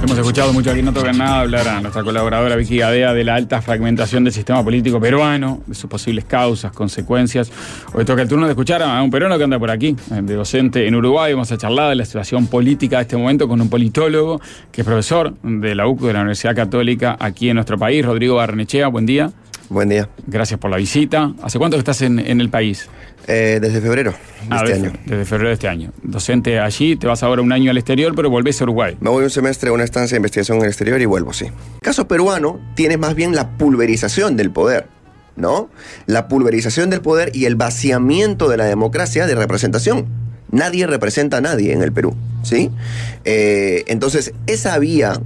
Hemos escuchado mucho aquí, no tocan nada, hablar a nuestra colaboradora Vicky Gadea de la alta fragmentación del sistema político peruano, de sus posibles causas, consecuencias. Hoy toca el turno de escuchar a un peruano que anda por aquí, de docente en Uruguay. Vamos a charlar de la situación política de este momento con un politólogo que es profesor de la UCU, de la Universidad Católica, aquí en nuestro país, Rodrigo Barrenechea. Buen día. Buen día. Gracias por la visita. ¿Hace cuánto que estás en el país? Desde febrero de este año. Desde febrero de este año. Docente allí, te vas ahora un año al exterior, pero volvés a Uruguay. Me voy un semestre a una estancia de investigación en el exterior y vuelvo, sí. El caso peruano tiene más bien la pulverización del poder, ¿no? La pulverización del poder y el vaciamiento de la democracia de representación. Nadie representa a nadie en el Perú, ¿sí? Entonces, esa vía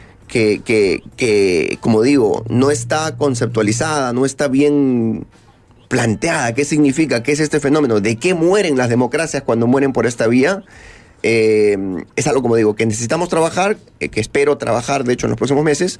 que, como digo, no está conceptualizada, no está bien planteada. ¿Qué significa? ¿Qué es este fenómeno? ¿De qué mueren las democracias cuando mueren por esta vía? Es algo, como digo, que necesitamos trabajar, que espero trabajar, de hecho, en los próximos meses,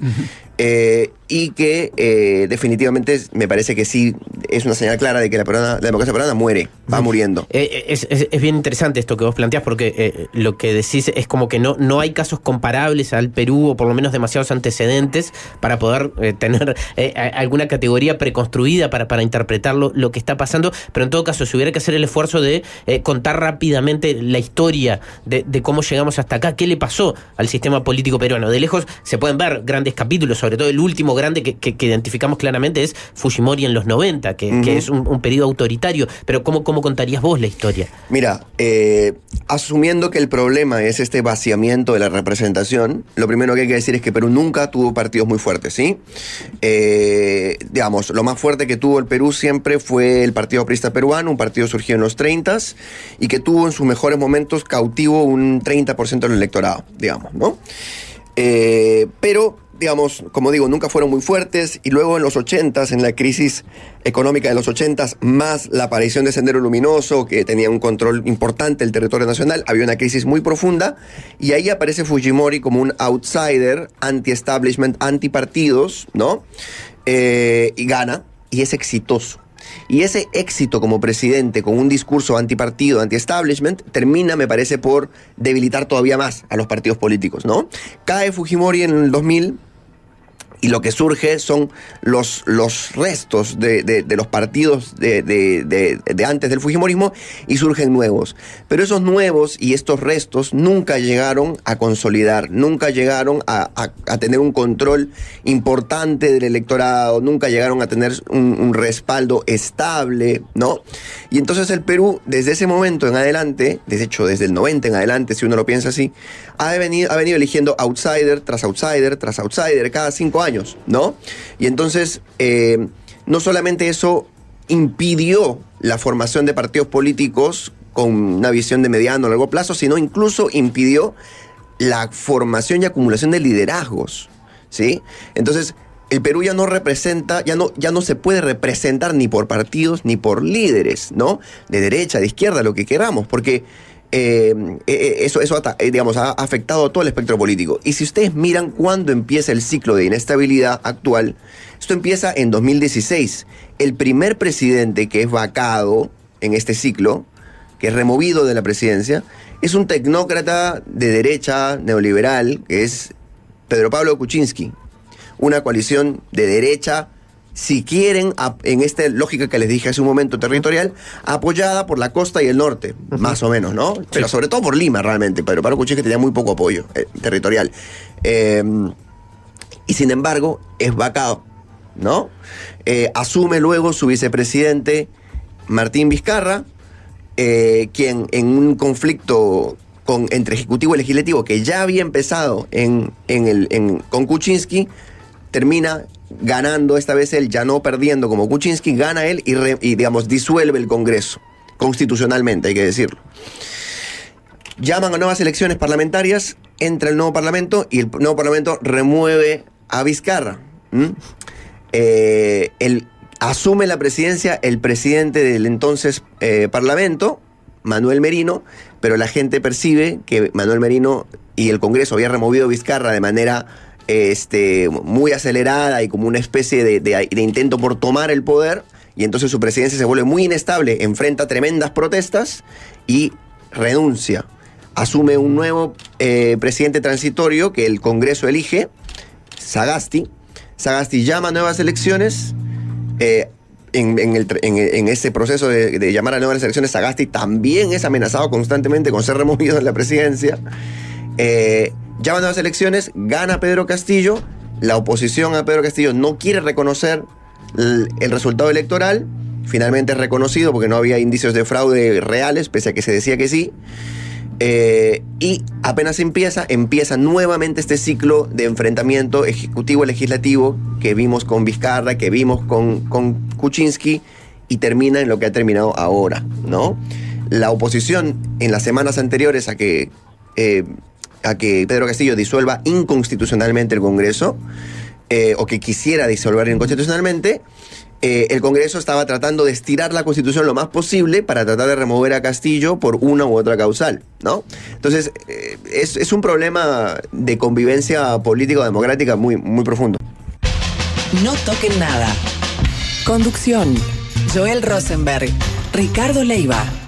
y que definitivamente me parece que sí es una señal clara de que la democracia peruana muere, va muriendo. Es bien interesante esto que vos planteás, porque lo que decís es como que no hay casos comparables al Perú, o por lo menos demasiados antecedentes, para poder tener alguna categoría preconstruida para interpretar lo que está pasando, pero en todo caso, si hubiera que hacer el esfuerzo de contar rápidamente la historia de cómo llegamos hasta acá, qué le pasó al sistema político peruano. De lejos se pueden ver grandes capítulos, sobre todo el último grande que identificamos claramente es Fujimori en los 90, que es un periodo autoritario, pero ¿cómo contarías vos la historia? Mira, asumiendo que el problema es este vaciamiento de la representación, lo primero que hay que decir es que Perú nunca tuvo partidos muy fuertes, ¿sí? Digamos, lo más fuerte que tuvo el Perú siempre fue el Partido Aprista Peruano, un partido surgido en los 30s y que tuvo en sus mejores momentos cautivo un 30% del electorado, digamos, ¿no? Pero, digamos, como digo, nunca fueron muy fuertes, y luego en los 80s, en la crisis económica de los 80s, más la aparición de Sendero Luminoso, que tenía un control importante del territorio nacional, había una crisis muy profunda, y ahí aparece Fujimori como un outsider, anti-establishment, anti-partidos, ¿no? Y gana, y es exitoso. Y ese éxito como presidente, con un discurso antipartido, anti-establishment, termina, me parece, por debilitar todavía más a los partidos políticos, ¿no? Cae Fujimori en el 2000 y lo que surge son los restos de los partidos de antes del fujimorismo, y surgen nuevos. Pero esos nuevos y estos restos nunca llegaron a consolidar, nunca llegaron a tener un control importante del electorado, nunca llegaron a tener un respaldo estable, ¿no? Y entonces el Perú, desde ese momento en adelante, de hecho desde el 90 en adelante, si uno lo piensa así, ha venido eligiendo outsider tras outsider tras outsider cada 5 años. ¿No? Y entonces, no solamente eso impidió la formación de partidos políticos con una visión de mediano o largo plazo, sino incluso impidió la formación y acumulación de liderazgos, ¿sí? Entonces, el Perú ya no representa, ya no se puede representar ni por partidos ni por líderes, ¿no? De derecha, de izquierda, lo que queramos, porque eso digamos, ha afectado a todo el espectro político. Y si ustedes miran cuándo empieza el ciclo de inestabilidad actual, esto empieza en 2016. El primer presidente que es vacado en este ciclo, que es removido de la presidencia, es un tecnócrata de derecha neoliberal, que es Pedro Pablo Kuczynski. Una coalición de derecha, si quieren, en esta lógica que les dije hace un momento territorial, apoyada por la costa y el norte, más o menos, ¿no? Pero sobre todo por Lima, realmente. Pero Pablo Kuczynski tenía muy poco apoyo territorial. Y sin embargo, es vacado, ¿no? Asume luego su vicepresidente, Martín Vizcarra, quien en un conflicto entre Ejecutivo y Legislativo, que ya había empezado con Kuczynski, termina ganando esta vez él, ya no perdiendo como Kuczynski, gana él y digamos, disuelve el Congreso, constitucionalmente, hay que decirlo. Llaman a nuevas elecciones parlamentarias, entra el nuevo Parlamento y el nuevo Parlamento remueve a Vizcarra. Asume la presidencia el presidente del entonces Parlamento, Manuel Merino, pero la gente percibe que Manuel Merino y el Congreso había removido a Vizcarra de manera muy acelerada y como una especie de intento por tomar el poder, y entonces su presidencia se vuelve muy inestable, enfrenta tremendas protestas y renuncia. asume un nuevo presidente transitorio que el Congreso elige, Sagasti. Sagasti llama a nuevas elecciones. En ese proceso de llamar a nuevas elecciones, Sagasti también es amenazado constantemente con ser removido de la presidencia. Llama a nuevas elecciones, gana Pedro Castillo. La oposición a Pedro Castillo no quiere reconocer el resultado electoral. Finalmente es reconocido porque no había indicios de fraude reales, pese a que se decía que sí. Y apenas empieza nuevamente este ciclo de enfrentamiento ejecutivo-legislativo que vimos con Vizcarra, que vimos con Kuczynski, y termina en lo que ha terminado ahora, ¿no? La oposición en las semanas anteriores a que Pedro Castillo disuelva inconstitucionalmente el Congreso, o que quisiera disolver inconstitucionalmente, el Congreso estaba tratando de estirar la Constitución lo más posible para tratar de remover a Castillo por una u otra causal, ¿no? Entonces, es un problema de convivencia político-democrática muy, muy profundo. No toquen nada. Conducción: Joel Rosenberg, Ricardo Leiva.